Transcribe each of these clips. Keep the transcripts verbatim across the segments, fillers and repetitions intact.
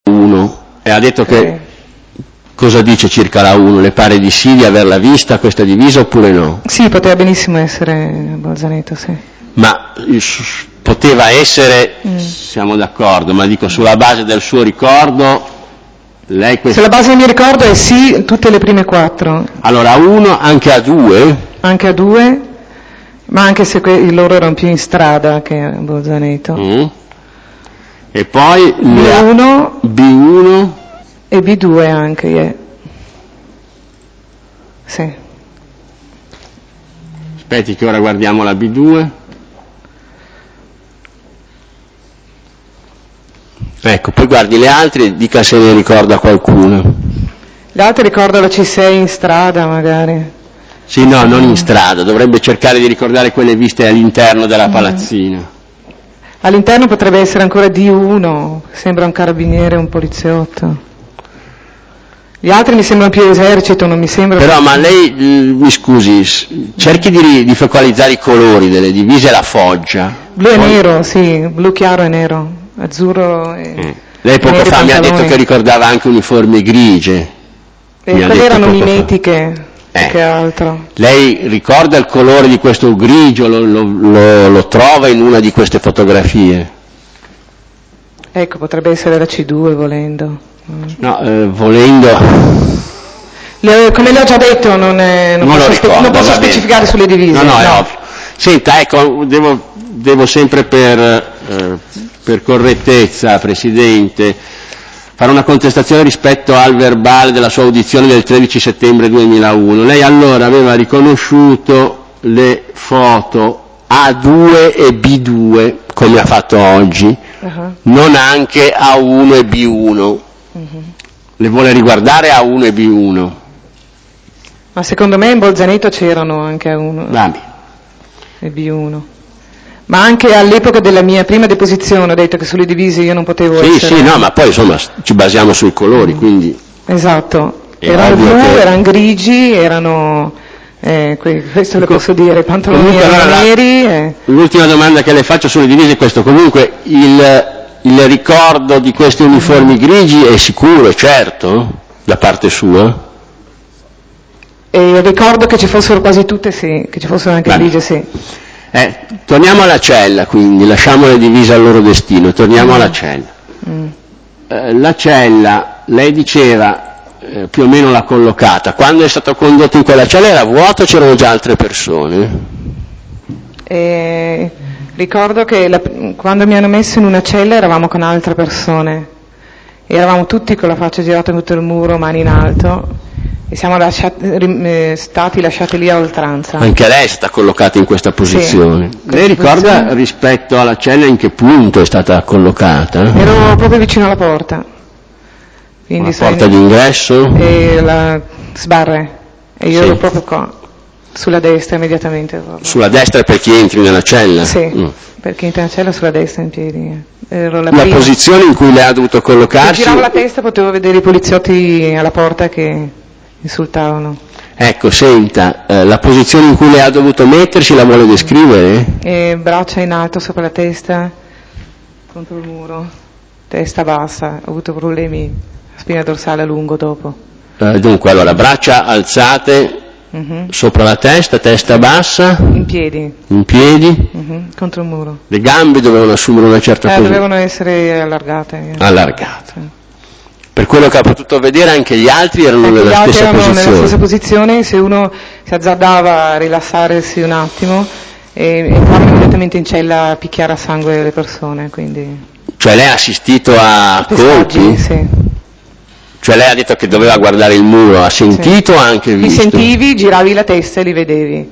uno e ha detto okay. che cosa dice circa la uno? Le pare di sì, di averla vista questa divisa oppure no? Sì, poteva benissimo essere Bolzaneto, sì. Ma poteva essere, mm. siamo d'accordo, ma dico sulla base del suo ricordo, lei quest... sulla base del mio ricordo è sì, tutte le prime quattro. Allora, a uno, anche a due? Anche a due, ma anche se que- loro erano più in strada che a Bolzaneto. Mm. E poi B uno, B uno e B due anche, yeah. Sì. Aspetti che ora guardiamo la B due. Ecco, poi guardi le altre e dica se ne ricorda qualcuno. Le altre ricordo la C sei in strada magari. Sì, no, non in strada, dovrebbe cercare di ricordare quelle viste all'interno della palazzina. Mm. All'interno potrebbe essere ancora D uno, sembra un carabiniere, un poliziotto. Gli altri mi sembrano più esercito, non mi sembra... Però, più... ma lei, mi scusi, cerchi di, di focalizzare i colori delle divise e la foggia. Blu e Poi... nero, sì, blu chiaro e nero, azzurro e... Mm. Lei poco fa mi ha detto che ricordava anche uniformi grigie. E quelle erano mimetiche. Eh. Che altro? Lei ricorda il colore di questo grigio, lo, lo, lo, lo trova in una di queste fotografie? Ecco, potrebbe essere la C due volendo. Mm. No, eh, volendo... Le, come le ho già detto, non, è, non, non posso, ricordo, spe- non posso specificare sulle divise. No, no, no. è ovvio. Senta, ecco, devo, devo sempre per, eh, per correttezza, Presidente, fare una contestazione rispetto al verbale della sua audizione del tredici settembre duemilauno. Lei allora aveva riconosciuto le foto A due e B due, come ha fatto oggi, uh-huh. non anche A uno e B uno. Uh-huh. Le vuole riguardare A uno e B uno? Ma secondo me in Bolzaneto c'erano anche A uno Vabbè. e B uno. Ma anche all'epoca della mia prima deposizione ho detto che sulle divise io non potevo sì, essere... Sì, sì, no, ma poi insomma ci basiamo sui colori, mm. quindi... Esatto, erano blu, che... erano grigi, erano... Eh, questo lo posso dire, i pantaloni comunque, erano allora, neri... E... L'ultima domanda che le faccio sulle divise è questo, comunque il, il ricordo di questi uniformi mm. grigi è sicuro, è certo, da parte sua? E ricordo che ci fossero quasi tutte sì, che ci fossero anche Bene. grigie sì. Eh, torniamo alla cella, quindi, lasciamo le divise al loro destino, torniamo mm. alla cella. Mm. Eh, la cella, lei diceva, eh, più o meno l'ha collocata, quando è stato condotto in quella cella era vuoto o c'erano già altre persone? Eh, ricordo che la, quando mi hanno messo in una cella eravamo con altre persone, eravamo tutti con la faccia girata in tutto il muro, mani in alto. E siamo lasciati, eh, stati lasciati lì a oltranza. Anche lei è stata collocata in questa posizione. Sì, lei ricorda posizione? Rispetto alla cella in che punto è stata collocata? Ero proprio vicino alla porta. Quindi la porta in... d'ingresso? E la sbarre. E io sì. ero proprio qua, sulla destra immediatamente. Proprio. Sulla destra per chi entri nella cella? Sì, mm. per chi entra nella cella sulla destra in piedi. Ero la, la posizione in cui lei ha dovuto collocarsi? Se giravo la testa potevo vedere i poliziotti alla porta che... insultavano. Ecco, senta, eh, la posizione in cui lei ha dovuto mettersi la vuole descrivere? E braccia in alto sopra la testa, contro il muro, testa bassa, ho avuto problemi, spina dorsale a lungo dopo. Eh, dunque, allora, braccia alzate uh-huh. sopra la testa, testa bassa? In piedi. In piedi? Uh-huh. Contro il muro. Le gambe dovevano assumere una certa eh, posizione? Dovevano essere allargate. Allargate. Sì. Per quello che ha potuto vedere anche gli altri erano anche nella gli altri stessa erano posizione. nella stessa posizione, se uno si azzardava a rilassarsi un attimo e entrava immediatamente in cella a picchiare a sangue le persone, quindi... Cioè lei ha assistito a Pestaggi, colpi? Sì. Cioè lei ha detto che doveva guardare il muro, ha sentito o sì. anche visto? Li sentivi, giravi la testa e li vedevi.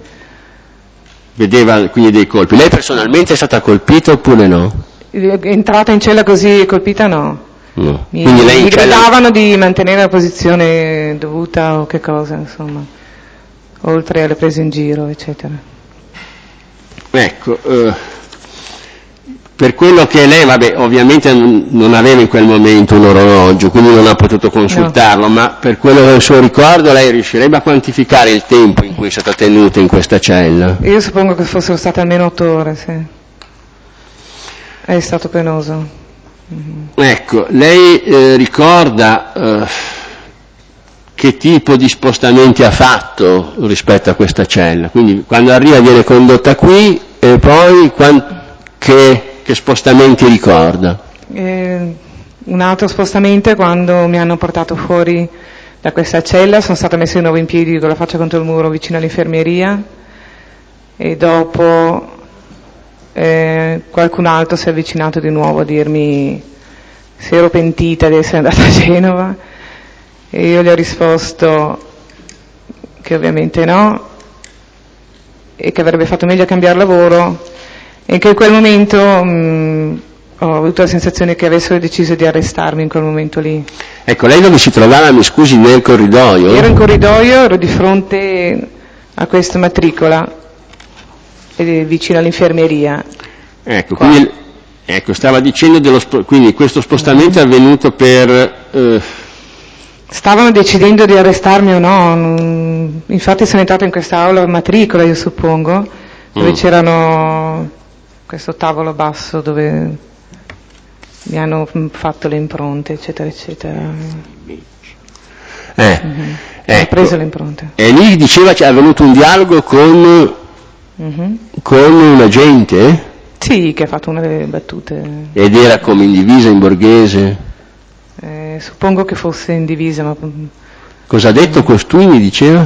Vedeva quindi dei colpi. Lei personalmente è stata colpita oppure no? Entrata in cella così colpita no. No. Mi, Quindi lei mi cella... gridavano di mantenere la posizione dovuta o che cosa, insomma, oltre alle prese in giro, eccetera. Ecco, eh, per quello che lei, vabbè, ovviamente non, non aveva in quel momento un orologio, quindi non ha potuto consultarlo, no. ma per quello che è il suo ricordo lei riuscirebbe a quantificare il tempo in cui è stata tenuta in questa cella? Io suppongo che fossero state almeno otto ore, sì. È stato penoso. Mm-hmm. Ecco, lei eh, ricorda eh, che tipo di spostamenti ha fatto rispetto a questa cella? Quindi quando arriva viene condotta qui e poi quant- che, che spostamenti ricorda? Eh, un altro spostamento è quando mi hanno portato fuori da questa cella, sono stata messa di nuovo in piedi con la faccia contro il muro vicino all'infermeria e dopo eh, qualcun altro si è avvicinato di nuovo a dirmi se ero pentita di essere andata a Genova e io gli ho risposto che ovviamente no e che avrebbe fatto meglio a cambiare lavoro e che in quel momento mh, ho avuto la sensazione che avessero deciso di arrestarmi in quel momento lì. Ecco, lei dove si trovava, mi scusi, nel corridoio? Ero in corridoio, ero di fronte a questa matricola, eh, vicino all'infermeria. Ecco, quindi, ecco, stava dicendo dello sp- quindi questo spostamento è avvenuto per... Eh... Stavano decidendo di arrestarmi o no, non... infatti sono entrata in questa aula matricola, io suppongo, dove mm. c'erano questo tavolo basso dove mi hanno fatto le impronte, eccetera, eccetera. Eh, mm-hmm. ecco. Ho preso le impronte. E lì diceva che è avvenuto un dialogo con, mm-hmm. con un agente? Sì, che ha fatto una delle battute. Ed era come in divisa, in borghese? Eh, suppongo che fosse in divisa, ma... Cosa ha detto costui, mi diceva?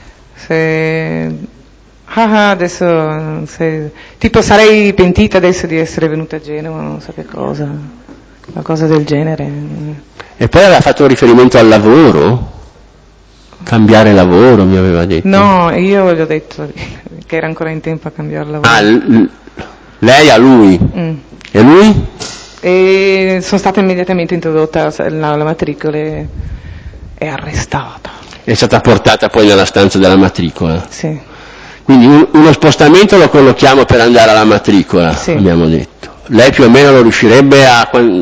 Se... Ah, adesso... Se... Tipo, sarei pentita adesso di essere venuta a Genova, non so che cosa. Una cosa del genere. E poi aveva fatto riferimento al lavoro? Cambiare lavoro, mi aveva detto. No, io gli ho detto che era ancora in tempo a cambiare lavoro. Ah, l- lei a lui? Mm. E lui? E sono stata immediatamente introdotta alla matricola e arrestata. È stata portata poi nella stanza della matricola? Sì. Quindi un, uno spostamento lo collochiamo per andare alla matricola, sì. Abbiamo detto. Lei più o meno lo riuscirebbe a,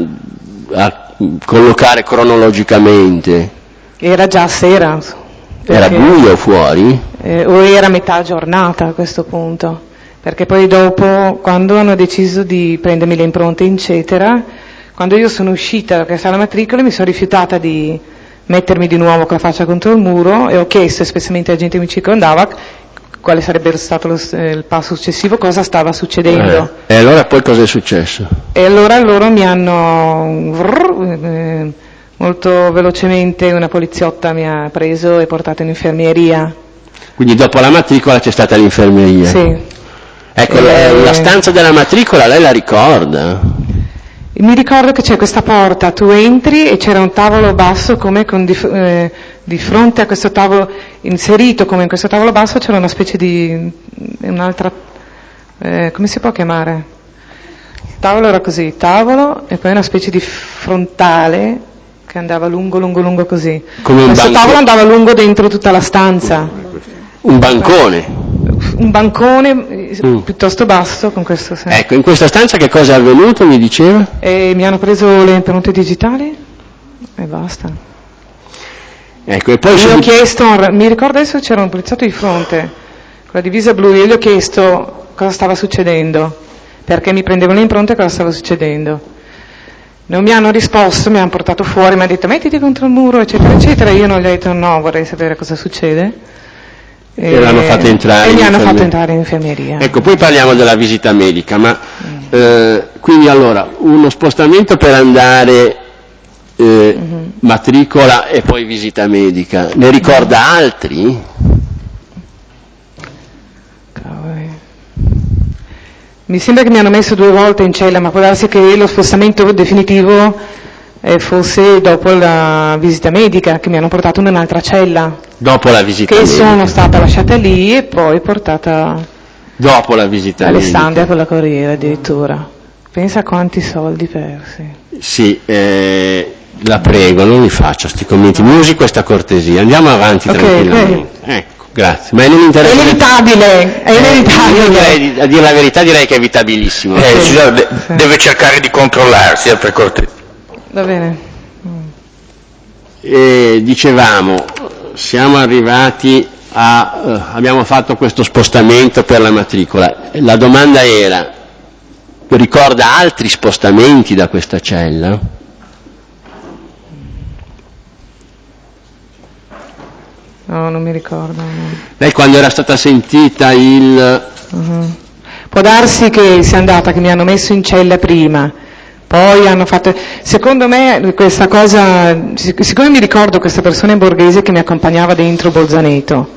a collocare cronologicamente? Era già sera. Era buio fuori? Eh, o era metà giornata a questo punto, perché poi dopo, quando hanno deciso di prendermi le impronte, eccetera, quando io sono uscita da questa matricola mi sono rifiutata di mettermi di nuovo con la faccia contro il muro e ho chiesto espressamente alla gente che mi circondava quale sarebbe stato lo, eh, il passo successivo, cosa stava succedendo. Eh, e allora poi cosa è successo? E allora loro mi hanno... Vrr, eh, molto velocemente una poliziotta mi ha preso e portato in infermeria. Quindi dopo la matricola c'è stata l'infermeria? Sì. Ecco, e... la stanza della matricola lei la ricorda? Mi ricordo che c'è questa porta, tu entri e c'era un tavolo basso come con di, eh, di fronte a questo tavolo, inserito come in questo tavolo basso c'era una specie di, un'altra, eh, come si può chiamare? Il tavolo era così, tavolo e poi una specie di frontale che andava lungo, lungo, lungo così. Come un questo banco... tavolo andava lungo dentro tutta la stanza. Un bancone? Un bancone mm. piuttosto basso con questo senso. Ecco, in questa stanza che cosa è avvenuto, mi diceva? E mi hanno preso le impronte digitali e basta. Ecco, e poi io su... ho chiesto, mi ricordo adesso c'era un poliziotto di fronte con la divisa blu e io gli ho chiesto cosa stava succedendo, perché mi prendevano le impronte e cosa stava succedendo. Non mi hanno risposto, mi hanno portato fuori, mi hanno detto mettiti contro il muro, eccetera, eccetera. Io non gli ho detto no, vorrei sapere cosa succede. E, e l'hanno fatto entrare e in mi hanno infermeria. fatto entrare in infermeria. Ecco, poi parliamo della visita medica, ma mm. eh, quindi allora uno spostamento per andare eh, mm-hmm. matricola e poi visita medica, ne ricorda mm. altri? Cavoli. Mi sembra che mi hanno messo due volte in cella, ma può darsi che lo spostamento definitivo eh, fosse dopo la visita medica, che mi hanno portato in un'altra cella. Dopo la visita che medica. Che sono stata lasciata lì e poi portata dopo la visita Alessandria medica. con la corriera addirittura. Pensa a quanti soldi persi. Sì, eh, la prego, non mi faccia sti commenti. No. Mi usi questa cortesia. Andiamo avanti okay, tranquillamente. Okay. Ecco. Grazie, ma non mi interessa. È inevitabile, è inevitabile. Eh, io direi, a dire la verità direi che è evitabilissimo. Eh, sì. Signora, de- sì. deve cercare di controllarsi, eh, per cortesia. Va bene. Mm. E dicevamo, siamo arrivati a, uh, abbiamo fatto questo spostamento per la matricola. La domanda era, ricorda altri spostamenti da questa cella? No, non mi ricordo. No. Lei quando era stata sentita il... Uh-huh. Può darsi che sia andata, che mi hanno messo in cella prima, poi hanno fatto... Secondo me questa cosa... Siccome mi ricordo questa persona in borghese che mi accompagnava dentro Bolzaneto,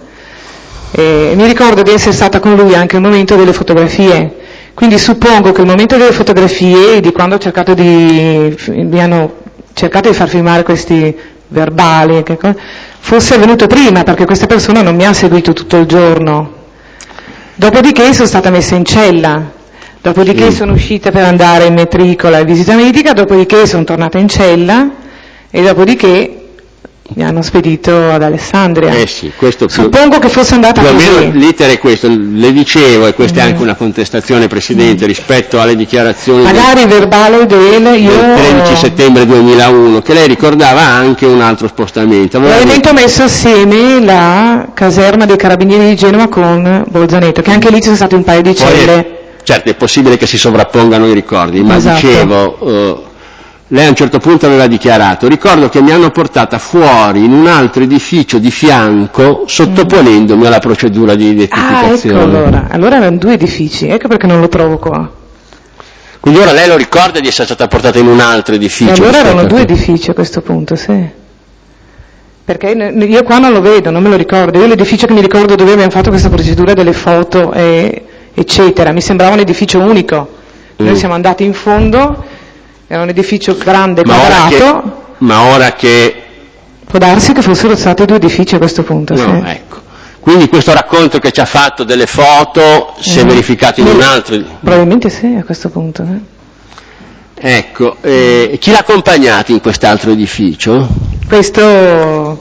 e mi ricordo di essere stata con lui anche al momento delle fotografie, quindi suppongo che il momento delle fotografie, di quando ho cercato di... mi hanno cercato di far filmare questi verbali, che cosa, fosse avvenuto prima, perché questa persona non mi ha seguito tutto il giorno. Dopodiché sono stata messa in cella, dopodiché mm. sono uscita per andare in matricola e visita medica, dopodiché sono tornata in cella e dopodiché mi hanno spedito ad Alessandria. Eh sì, questo più, suppongo che fosse andata più così. o meno l'iter è questo, le dicevo, e questa mm. è anche una contestazione, Presidente, mm. rispetto alle dichiarazioni magari del, verbale del, io... del tredici settembre duemilauno, che lei ricordava anche un altro spostamento. Probabilmente ho messo assieme la caserma dei Carabinieri di Genova con Bolzaneto, che anche lì ci sono state un paio di celle. Poi, certo, è possibile che si sovrappongano i ricordi, ma esatto. dicevo... Uh, lei a un certo punto aveva dichiarato, ricordo che mi hanno portata fuori in un altro edificio di fianco sottoponendomi alla procedura di identificazione. Ah, ecco allora, allora erano due edifici, ecco perché non lo trovo qua. Quindi ora lei lo ricorda di essere stata portata in un altro edificio? E allora erano due edifici a questo punto, sì. Perché io qua non lo vedo, non me lo ricordo, io l'edificio che mi ricordo dove abbiamo fatto questa procedura delle foto, e, eccetera, mi sembrava un edificio unico. Noi mm. siamo andati in fondo... Era un edificio grande, ma quadrato. Ora che, ma ora che... Può darsi che fossero stati due edifici a questo punto, no, sì. Ecco. Quindi questo racconto che ci ha fatto delle foto si è mm. verificato in un altro... Probabilmente sì, a questo punto. Eh. Ecco, eh, chi l'ha accompagnato in quest'altro edificio? Questo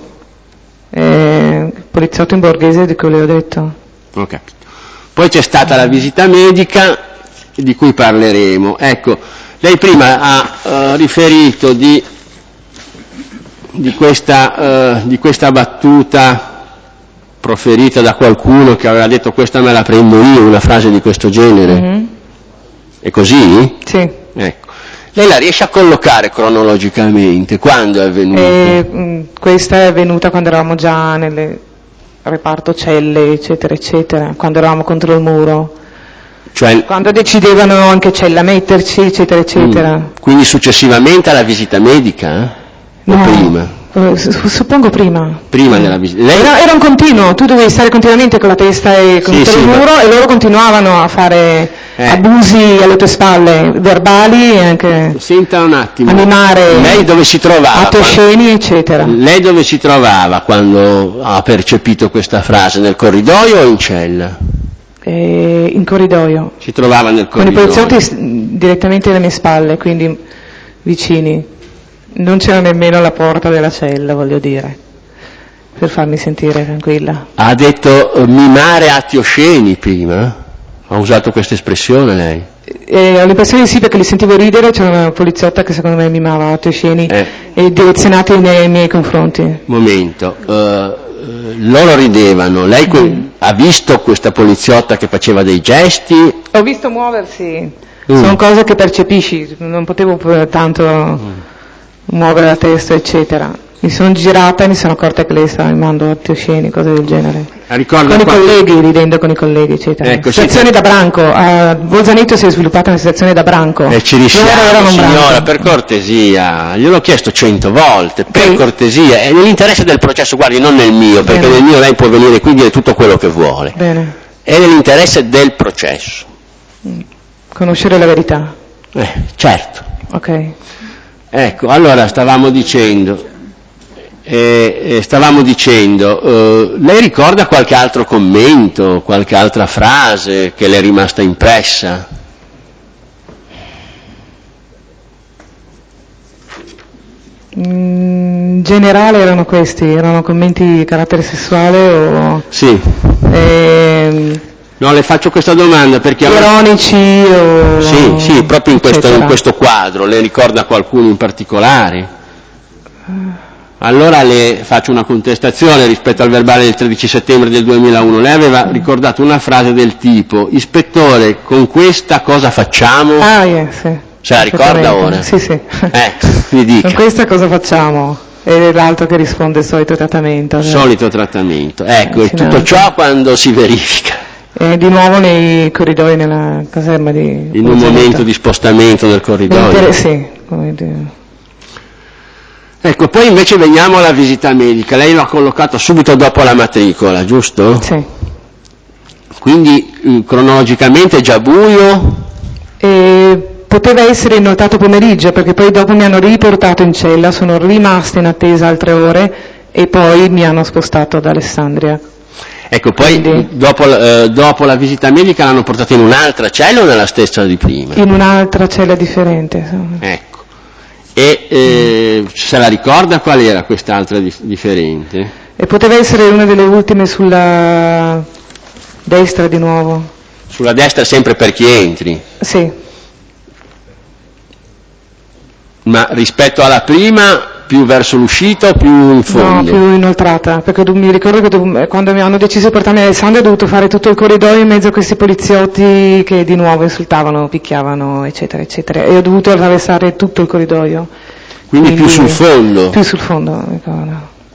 eh, poliziotto in borghese di cui le ho detto. Ok. Poi c'è stata la visita medica, di cui parleremo. Ecco. Lei prima ha uh, riferito di, di, questa, uh, di questa battuta proferita da qualcuno che aveva detto questa me la prendo io, una frase di questo genere. Mm-hmm. È così? Sì. Ecco. Lei la riesce a collocare cronologicamente? Quando è avvenuta? E, mh, questa è avvenuta quando eravamo già nel reparto celle, eccetera, eccetera, quando eravamo contro il muro. Cioè, quando decidevano anche cella metterci, eccetera, eccetera. Mm. Quindi successivamente alla visita medica? Eh? O no, prima? Eh, suppongo prima. Prima della visita. Lei... Era, era un continuo, tu dovevi stare continuamente con la testa e contro sì, il sì, muro, ma... e loro continuavano a fare eh. abusi alle tue spalle, verbali e anche... Senta un attimo. Animare. Lei dove si trovava? Atti osceni, quando... eccetera. Lei dove si trovava quando ha percepito questa frase? Nel corridoio o in cella? Eh, in corridoio. Si trovava nel corridoio. Con i poliziotti direttamente alle mie spalle, quindi vicini. Non c'era nemmeno la porta della cella, voglio dire, per farmi sentire tranquilla. Ha detto uh, mimare atti osceni prima? Ha usato questa espressione lei? Eh, ho l'impressione di sì, perché li sentivo ridere, c'era una poliziotta che secondo me mimava atti osceni eh. e direzionati nei, nei miei confronti. Momento. Uh, loro ridevano, lei mm. ha visto questa poliziotta che faceva dei gesti? Ho visto muoversi, mm. sono cose che percepisci, non potevo tanto mm. muovere la testa, eccetera. Mi sono girata e mi sono accorta che lei stava mimando atti osceni, cose del genere. Ricordo con qua... i colleghi, ridendo con i colleghi, eccetera. Ecco, situazione da branco, a Bolzaneto si è sviluppata una situazione da branco. E ci rischiamo, signora, per cortesia, gliel'ho chiesto cento volte, per sì. cortesia, è nell'interesse del processo, guardi, non nel mio, perché Bene. nel mio lei può venire qui e dire tutto quello che vuole. Bene. È nell'interesse del processo. Conoscere la verità. Eh, certo. Ok. Ecco, allora stavamo dicendo... Eh, eh, stavamo dicendo, eh, lei ricorda qualche altro commento, qualche altra frase che le è rimasta impressa? In generale erano questi, erano commenti di carattere sessuale o... Sì. Ehm, no, le faccio questa domanda perché... ironici o... Sì, sì, proprio in questo, in questo quadro, le ricorda qualcuno in particolare? Allora le faccio una contestazione rispetto al verbale del tredici settembre del duemilauno. Lei aveva ricordato una frase del tipo: ispettore, con questa cosa facciamo? Ah, yeah, sì. Se la ricorda ora? Sì, sì. Eh, mi dica. Con questa cosa facciamo? E l'altro che risponde solito trattamento. Cioè. Solito trattamento. Ecco, Eh, e tutto ciò quando si verifica? E di nuovo nei corridoi nella caserma di... In un momento di spostamento del corridoio? Inter- sì, come dire. Ecco, poi invece veniamo alla visita medica. Lei l'ha collocata subito dopo la matricola, giusto? Sì. Quindi eh, cronologicamente è già buio? E poteva essere il notato pomeriggio, perché poi dopo mi hanno riportato in cella, sono rimasta in attesa altre ore e poi mi hanno spostato ad Alessandria. Ecco, poi Quindi, dopo, eh, dopo la visita medica l'hanno portata in un'altra cella o nella stessa di prima? In un'altra cella differente. Insomma. Ecco. E eh, se la ricorda qual era quest'altra dif- differente? E poteva essere una delle ultime sulla destra di nuovo. Sulla destra sempre per chi entri? Sì. Ma rispetto alla prima più verso l'uscita o più in fondo? No, più inoltrata, perché mi ricordo che dov- quando mi hanno deciso di portarmi a Alessandria ho dovuto fare tutto il corridoio in mezzo a questi poliziotti che di nuovo insultavano, picchiavano, eccetera, eccetera, e ho dovuto attraversare tutto il corridoio. Quindi, Quindi più sul fondo? Più sul fondo, ricordo.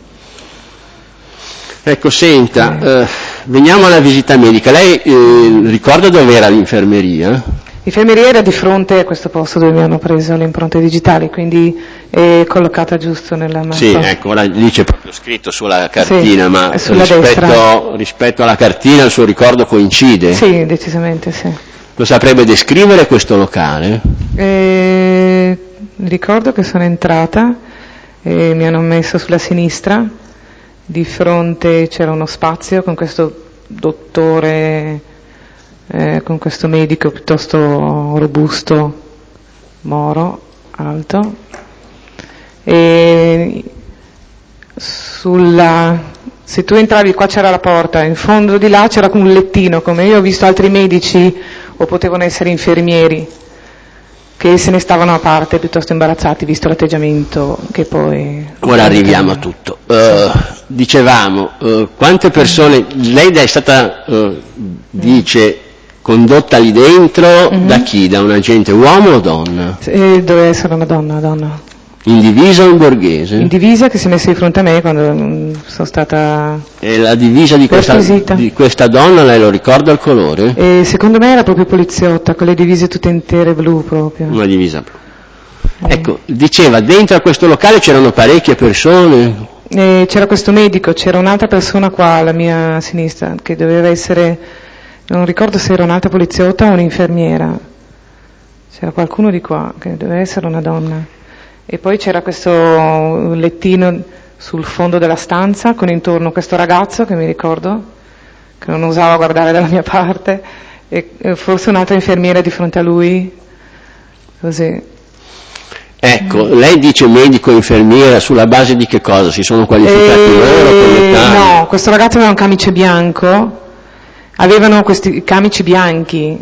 Ecco, senta, sì. eh, veniamo alla visita medica. Lei eh, ricorda dove era l'infermeria? L'infermeria era di fronte a questo posto dove mi hanno preso le impronte digitali, quindi è collocata giusto nella mappa. Sì, ecco, ora lì c'è proprio scritto sulla cartina, sì, ma rispetto, rispetto alla cartina il suo ricordo coincide? Sì, decisamente sì. Lo saprebbe descrivere questo locale? Eh, ricordo che sono entrata e mi hanno messo sulla sinistra, di fronte c'era uno spazio con questo dottore... Eh, con questo medico piuttosto robusto, moro, alto, e sulla, se tu entravi qua c'era la porta, in fondo di là c'era un lettino, come io ho visto altri medici o potevano essere infermieri che se ne stavano a parte piuttosto imbarazzati visto l'atteggiamento che poi... Ora arriviamo a tutto. Uh, dicevamo, uh, quante persone, lei è stata, uh, dice... condotta lì dentro mm-hmm. da chi? Da un agente uomo o donna? Eh, doveva essere una donna, donna. In divisa o in borghese? In divisa, che si è messa di fronte a me quando mh, sono stata... E la divisa di questa, di questa donna, lei lo ricorda il colore? E secondo me era proprio poliziotta, con le divise tutte intere blu proprio. Una divisa blu. Eh. Ecco, diceva, dentro a questo locale c'erano parecchie persone? E c'era questo medico, c'era un'altra persona qua alla mia sinistra, che doveva essere... non ricordo se era un'altra poliziotta o un'infermiera, c'era qualcuno di qua che doveva essere una donna, e poi c'era questo lettino sul fondo della stanza con intorno questo ragazzo che mi ricordo che non osava guardare dalla mia parte e forse un'altra infermiera di fronte a lui, così. Ecco, mm. lei dice medico e infermiera sulla base di che cosa? Si sono qualificati e... loro come tali? No, questo ragazzo aveva un camice bianco. Avevano questi camici bianchi,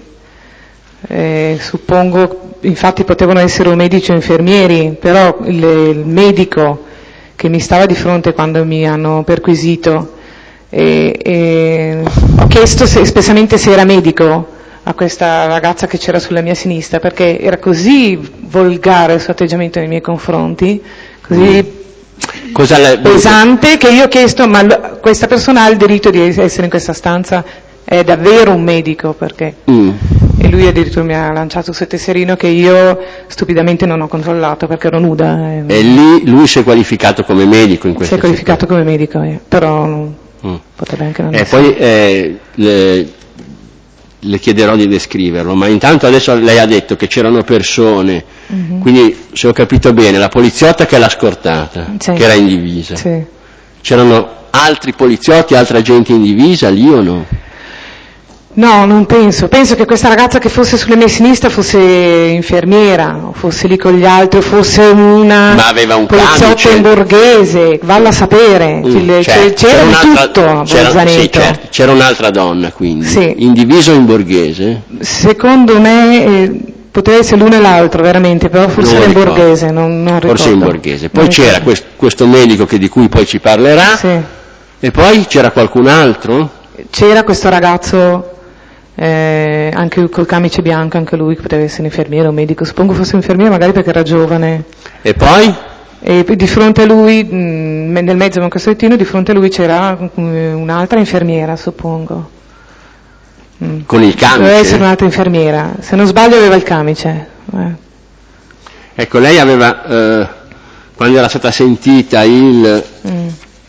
eh, suppongo, infatti potevano essere o medici o infermieri, però il, il medico che mi stava di fronte quando mi hanno perquisito, eh, eh, ho chiesto se, espressamente se era medico a questa ragazza che c'era sulla mia sinistra, perché era così volgare il suo atteggiamento nei miei confronti, così... Cosa le... pesante, che io ho chiesto, ma l- questa persona ha il diritto di essere in questa stanza? È davvero un medico, perché mm. e lui addirittura mi ha lanciato questo tesserino che io stupidamente non ho controllato perché ero nuda e, e lì lui si è qualificato come medico in questa si è qualificato città. Come medico, eh. Però mm. potrebbe anche non e essere. Poi eh, le, le chiederò di descriverlo, ma intanto adesso lei ha detto che c'erano persone, mm-hmm. quindi se ho capito bene la poliziotta che l'ha scortata, sì. che era in divisa, sì. c'erano altri poliziotti, altri agenti in divisa lì o no? No, non penso. Penso che questa ragazza che fosse sulle mie sinistre fosse infermiera, o fosse lì con gli altri, o fosse una Ma aveva un poliziotta in borghese, valla a sapere. Mm, c'era certo. c'era di tutto a c'era, sì, certo. c'era un'altra donna quindi, sì. in divisa o in borghese? Secondo me, eh, poteva essere l'uno e l'altro veramente, però forse era in borghese, non, non ricordo. Forse in borghese. Poi non c'era quest, questo medico che, di cui poi ci parlerà, sì. E poi c'era qualcun altro? C'era questo ragazzo, eh, anche col camice bianco, anche lui, che poteva essere infermiere o medico, suppongo fosse infermiere magari perché era giovane. E poi? E di fronte a lui, mh, nel mezzo di un cassettino, di fronte a lui c'era un'altra infermiera, suppongo. Mm. Con il camice? Doveva essere un'altra infermiera, se non sbaglio aveva il camice. Eh. Ecco, lei aveva, eh, quando era stata sentita il mm.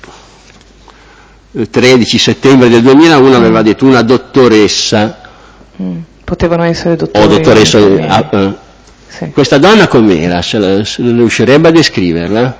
tredici settembre del duemilauno, mm. aveva detto una dottoressa. Mm. Potevano essere dottori. O dottoressa. Ah, eh. Sì. Questa donna com'era? Se, la, se riuscirebbe a descriverla?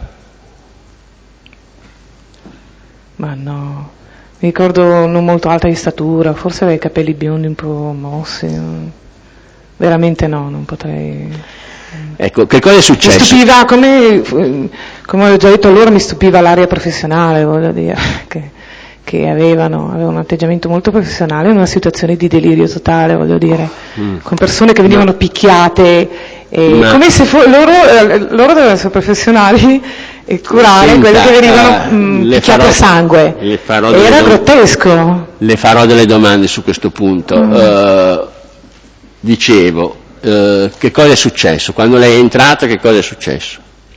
Ma no. Mi ricordo non molto alta di statura, forse aveva i capelli biondi un po' mossi, veramente no, non potrei. Ecco, che cosa è successo? Mi stupiva, come, come ho già detto allora, mi stupiva l'aria professionale, voglio dire, che, che avevano, avevano un atteggiamento molto professionale in una situazione di delirio totale, voglio dire, mm. con persone che venivano Ma... picchiate, e Ma... come se fu- loro, loro dovevano essere professionali e curare Senta, quelli che venivano uh, mh, picchiati a sangue. Era dom- grottesco. Le farò delle domande su questo punto. Mm. Uh, dicevo, uh, che cosa è successo? Quando lei è entrata, che cosa è successo?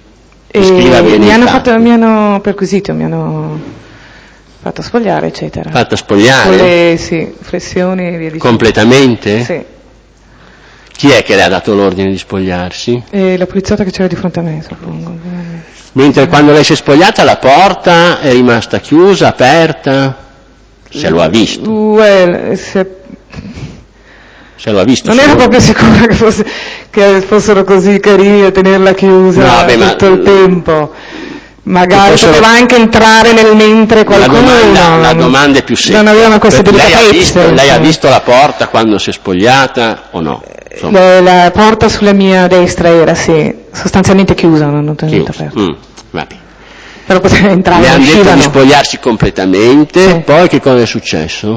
Mi hanno, fatto, mi hanno perquisito, mi hanno fatto spogliare, eccetera. Fatta spogliare? Con le sì, flessioni e via dicendo. Completamente? Sì. Chi è che le ha dato l'ordine di spogliarsi? E la poliziotta che c'era di fronte a me, suppongo. Mentre quando lei si è spogliata la porta è rimasta chiusa, aperta? Se lo ha visto. Well, se... se lo ha visto. Non ero proprio sicura che, fosse, che fossero così carini a tenerla chiusa no, beh, tutto ma... il tempo. Magari posso... poteva anche entrare nel mentre qualcuno. La domanda, no, la domanda è più semplice. Non avevano queste delicatezze. Lei ha visto, lei ha visto la porta quando si è spogliata o no? La, la porta sulla mia destra era, sì, sostanzialmente chiusa, non ho tenuto aperta. Mm, va bene. Però poteva entrare. Le hanno detto di spogliarsi completamente, sì. Poi che cosa è successo?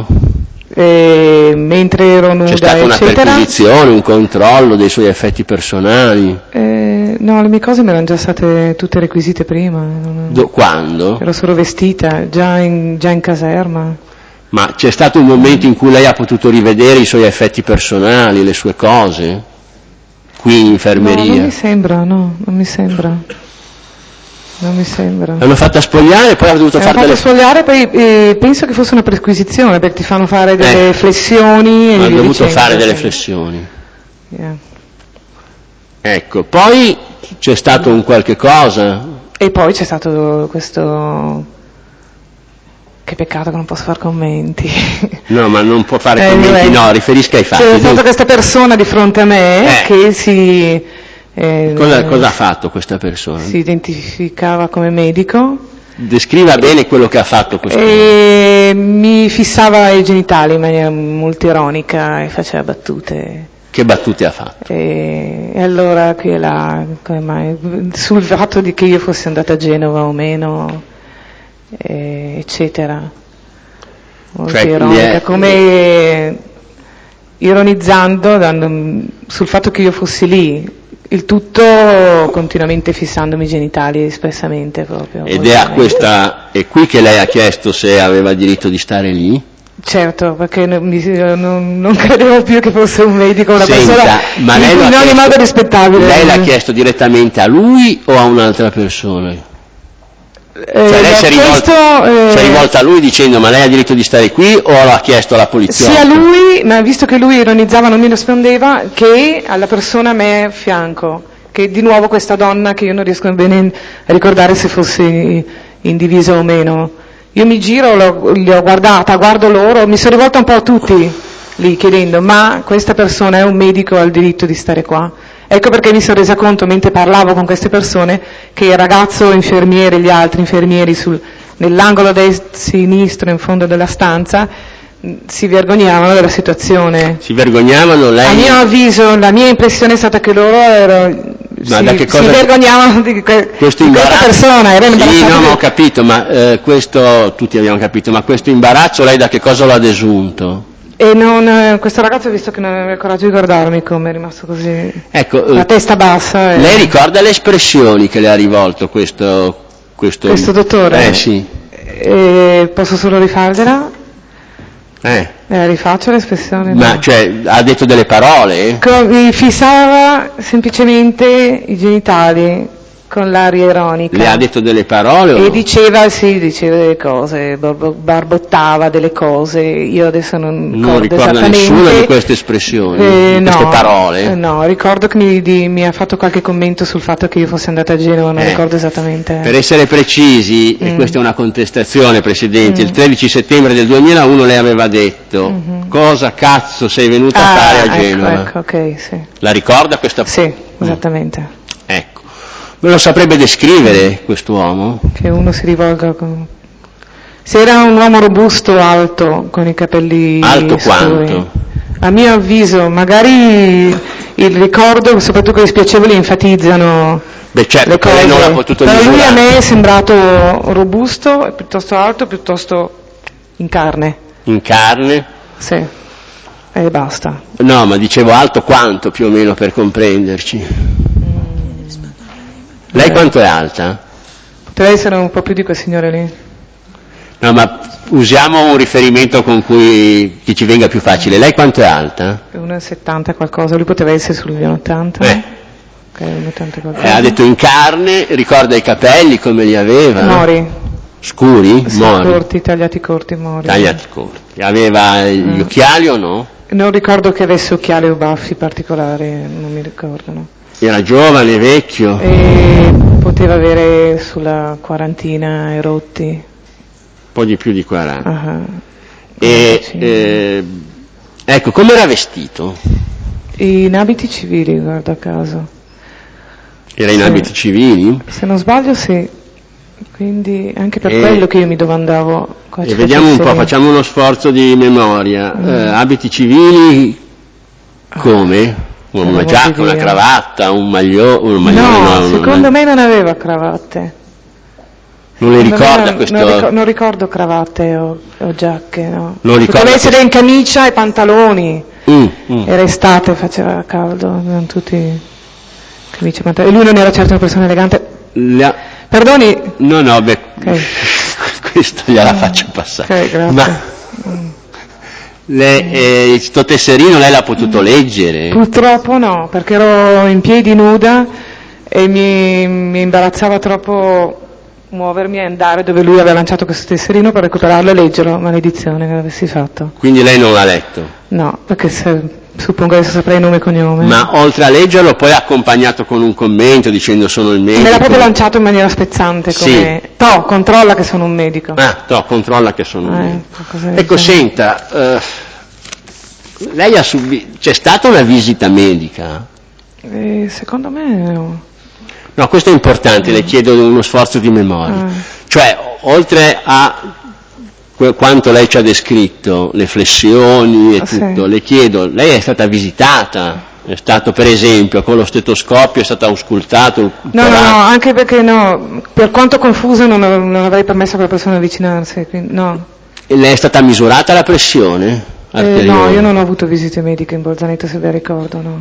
E, mentre ero nuda, c'è stata una eccetera, perquisizione, un controllo dei suoi effetti personali? Eh, no, le mie cose mi erano già state tutte requisite prima. Do, quando? Ero solo vestita, già in, già in caserma. Ma c'è stato un momento in cui lei ha potuto rivedere i suoi effetti personali, le sue cose? Qui in infermeria? No, non mi sembra, no, non mi sembra. Non mi sembra. L'hanno fatta spogliare, poi ha dovuto fare delle... fatta spogliare, poi eh, penso che fosse una perquisizione, perché ti fanno fare delle eh. flessioni. Ha e dovuto dicendo, fare delle sì. flessioni. Yeah. Ecco, poi c'è stato un qualche cosa? E poi c'è stato questo... Che peccato che non posso fare commenti. No, ma non può fare eh, commenti, eh, no, riferisca ai fatti. C'è stata questa persona di fronte a me eh. che si... Eh, cosa, cosa ha fatto questa persona? Si identificava come medico. Descriva bene quello che ha fatto questo e mi fissava i genitali in maniera molto ironica e faceva battute. Che battute ha fatto? E, e allora qui e là, come mai, sul fatto di che io fossi andata a Genova o meno, e, eccetera. Molto cioè, ironica, è... come ironizzando dando, sul fatto che io fossi lì. Il tutto continuamente fissandomi i genitali espressamente proprio. Ed è a questa, è qui che lei ha chiesto se aveva diritto di stare lì? Certo, perché non, mi, non, non credevo più che fosse un medico, una Senta, persona ma lei in ogni chiesto, modo rispettabile. Lei l'ha chiesto direttamente a lui o a un'altra persona? Eh, cioè lei si è, questo, rivolta, eh, si è rivolta a lui dicendo ma lei ha diritto di stare qui o l'ha chiesto alla polizia? Sia lui, ma visto che lui ironizzava non mi rispondeva, che alla persona a me a fianco, che di nuovo questa donna che io non riesco bene a ricordare se fosse in divisa o meno. Io mi giro, l'ho, li ho guardata, guardo loro, mi sono rivolta un po' a tutti lì chiedendo ma questa persona è un medico, ha il diritto di stare qua? Ecco perché mi sono resa conto, mentre parlavo con queste persone, che il ragazzo infermiere, gli altri infermieri sul, nell'angolo dest- sinistro in fondo della stanza si vergognavano della situazione. Si vergognavano? Lei... A mio avviso, la mia impressione è stata che loro erano, ma si, da che cosa... si vergognavano di, que- questo di questa persona. Era sì, no, di... ma ho capito, ma eh, questo tutti abbiamo capito, ma questo imbarazzo lei da che cosa l'ha desunto? E non, questo ragazzo, visto che non aveva il coraggio di guardarmi, come è rimasto così, ecco, la testa bassa. E... lei ricorda le espressioni che le ha rivolto questo... Questo, questo dottore? Eh sì. E posso solo rifargliela? Eh. Eh, rifaccio l'espressione? Ma no. cioè, ha detto delle parole? Mi fissava semplicemente i genitali con l'aria ironica. Le ha detto delle parole? O e no? diceva, sì, diceva delle cose, barbottava delle cose, io adesso non, non ricordo esattamente. nessuna di queste espressioni, eh, di queste no, parole? Eh, no, ricordo che mi, di, mi ha fatto qualche commento sul fatto che io fossi andata a Genova, non eh, ricordo esattamente. Per essere precisi, mm. e questa è una contestazione, Presidente, mm. il tredici settembre del duemilauno lei aveva detto mm-hmm. cosa cazzo sei venuta ah, a fare a ecco, Genova? Ecco, ok, sì. La ricorda questa? Sì, esattamente. Mm. Ecco. Me lo saprebbe descrivere quest'uomo? Che uno si rivolga con... Se era un uomo robusto, alto, con i capelli alto scuri. Quanto? A mio avviso, magari il ricordo, soprattutto quelli spiacevoli, enfatizzano Beh, certo, le cose. Lei non ha potuto Però misurare. lui a me è sembrato robusto, piuttosto alto, piuttosto in carne. In carne? Sì, e basta. No, ma dicevo alto quanto più o meno per comprenderci. Lei quanto è alta? Potrebbe essere un po' più di quel signore lì. No, ma usiamo un riferimento con cui che ci venga più facile. Lei quanto è alta? uno virgola settanta qualcosa, lui poteva essere sugli uno virgola ottanta. Eh. Okay, uno virgola ottanta qualcosa. Eh, ha detto in carne, ricorda i capelli come li aveva? Mori. Scuri? Sì, mori. Corti, tagliati corti, mori. Tagliati corti. Aveva gli eh. occhiali o no? Non ricordo che avesse occhiali o baffi particolari, non mi ricordano. Era giovane, vecchio? E poteva avere sulla quarantina e rotti. Un po' di più di quaranta. Uh-huh. E, eh, ecco, come era vestito? In abiti civili, guarda caso. Era in sì. abiti civili? Se non sbaglio sì. Quindi anche per e, quello che io mi domandavo. E vediamo un po', facciamo uno sforzo di memoria. Mm. Eh, abiti civili come? Una giacca, una cravatta, un maglione? Un maglione no, no, secondo non... me non aveva cravatte. Non le ricorda non, questo? Non ricordo, non ricordo cravatte o, o giacche, no. Non poteva essere questo... in camicia e pantaloni. Mm, mm. Era estate, faceva caldo, erano tutti camicia e pantaloni. E lui non era certo una persona elegante. La... Perdoni? No, no, beh, okay. questo gliela faccio passare. Ok, grazie. Ma... Mm. Le, eh, sto tesserino lei l'ha potuto leggere? Purtroppo no, perché ero in piedi nuda e mi, mi imbarazzava troppo muovermi e andare dove lui aveva lanciato questo tesserino per recuperarlo e leggerlo, maledizione che l'avessi fatto. Quindi lei non l'ha letto? No, perché se, suppongo che saprei nome e cognome. Ma oltre a leggerlo poi ha accompagnato con un commento dicendo sono il medico? Me l'ha proprio lanciato in maniera spezzante come sì. To, controlla che sono un medico. Ah, To, controlla che sono un eh, medico. Ecco, senta, uh, lei ha subito, c'è stata una visita medica? Eh, secondo me no. No, questo è importante, mm. le chiedo uno sforzo di memoria. Ah. Cioè, oltre a quanto lei ci ha descritto, le flessioni e ah, tutto, sì. le chiedo, lei è stata visitata? È stato, per esempio, con lo stetoscopio, è stato auscultato? No, no, no, anche perché no, per quanto confuso non, non avrei permesso a quella persona di avvicinarsi, quindi, no. E lei è stata misurata la pressione arteriale? Eh, no, io non ho avuto visite mediche in Bolzaneto, se vi ricordo, no.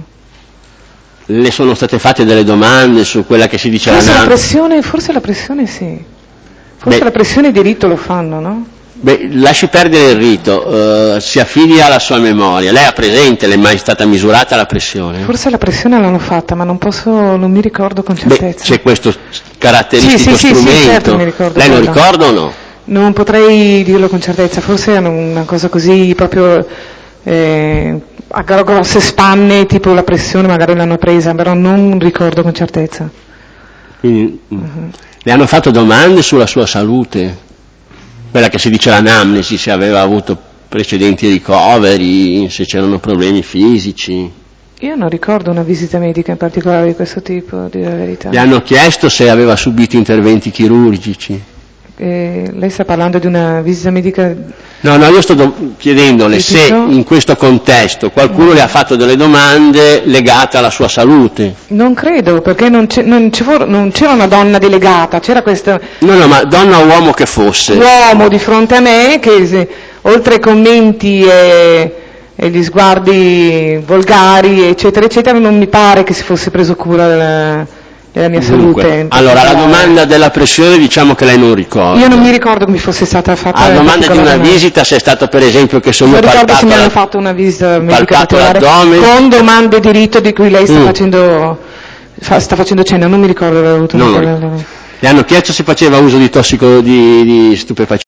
Le sono state fatte delle domande su quella che si dice forse la, la pressione, forse la pressione sì. Forse Beh, la pressione di rito lo fanno, no? Beh, lasci perdere il rito, uh, si affidi alla sua memoria. Lei ha presente, le è mai stata misurata la pressione? Forse la pressione l'hanno fatta, ma non posso, non mi ricordo con certezza. Beh, c'è questo caratteristico sì, sì, strumento. Sì, sì, certo, mi ricordo. Lei quello. lo ricorda o no? Non potrei dirlo con certezza, forse è una cosa così proprio eh, a grosse spanne, tipo la pressione magari l'hanno presa, però non ricordo con certezza. Quindi, uh-huh. Le hanno fatto domande sulla sua salute? Quella che si dice l'anamnesi, se aveva avuto precedenti ricoveri, se c'erano problemi fisici. Io non ricordo una visita medica in particolare di questo tipo, a dire la verità. Le hanno chiesto se aveva subito interventi chirurgici? Eh, lei sta parlando di una visita medica? No, no, io sto do- chiedendole se in questo contesto qualcuno no. le ha fatto delle domande legate alla sua salute. Non credo, perché non, c'è, non, c'era, non c'era una donna delegata, c'era questa... No, no, ma donna o uomo che fosse. Uomo di fronte a me che se, oltre ai commenti e e gli sguardi volgari, eccetera, eccetera, non mi pare che si fosse preso cura della, della mia Dunque, salute. allora, la domanda della pressione diciamo che lei non ricorda. Io non mi ricordo che mi fosse stata fatta... La domanda di una visita, se è stato per esempio che sono non io ricordo se mi hanno la... fatto una visita medica palpato particolare l'addome. con domande di rito di cui lei sta Mm. facendo fa, sta facendo cenno, non mi ricordo di aver avuto Non una lo ricordo. Le hanno chiesto se faceva uso di tossico di, di stupefacenti.